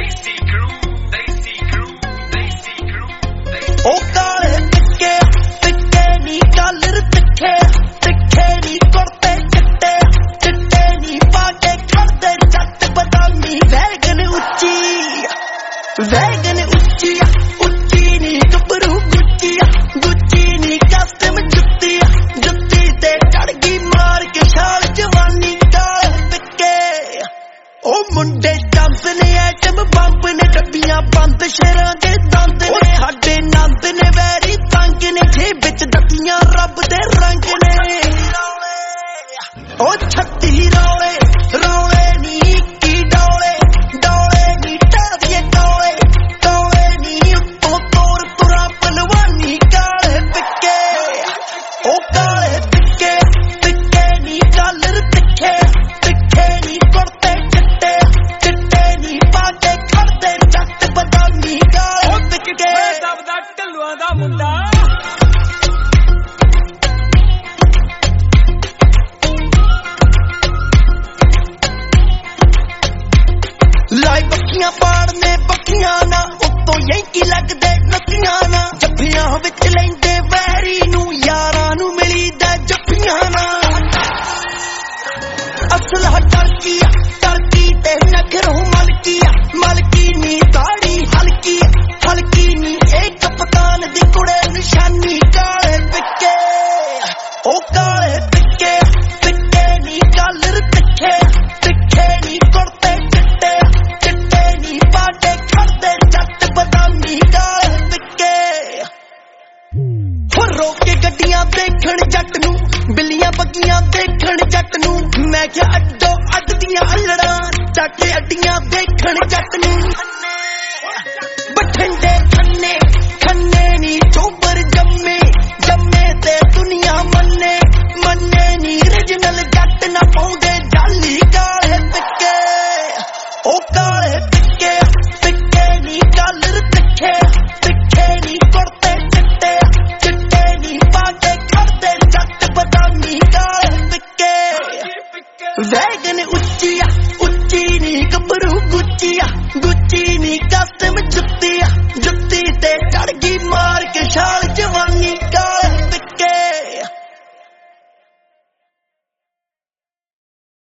मुंडे jump ने atom बंब ने डब्बियां बंद शहरां दे दंद ने साडे नंद ने वैरी तंग ने जेब विच दतियां रब दे रंग ने ओ छत्ती रौले रौले नी की डोले डोले नी टादिए डोले डोले नी उत्तों तोर तुरा पलवानी काले पिक्के ओ काले पिक्के पिक्के नी कालर तिखे तिखे नी कुर्ते चिट्टे चिट्टे नी पाटे खड़दे जट बदामी काले पिक्के सब दा ढल्लुआं दा मुंडा लाई बखियां पाड़ने बखियां ना उत्तों यंकी लगदे नसियां ना जफ्फियां विच लैंदे वैरी नू यारां नू मिलीदा जफ्फियां ना असला टर्की ते नखरों मलकिया मलकी नी दाड़ी हल्की हल्की नी एक कप्तान दी कुड़े निशानी काले पिक्के ओ काले पिक्के पिक्के नी कालर तिखे तिखे नी कुर्ते चिट्टे चिट्टे नी पाटे खड़दे जट बदामी काले पिक्के हो रोके गड्डियां देखण जट नू बिल्लियां बग्गियां देखण जट नू मैं क्या अड्डो अड्ड दियां अल्लड़ां चाके अड्डियां देखण जट नू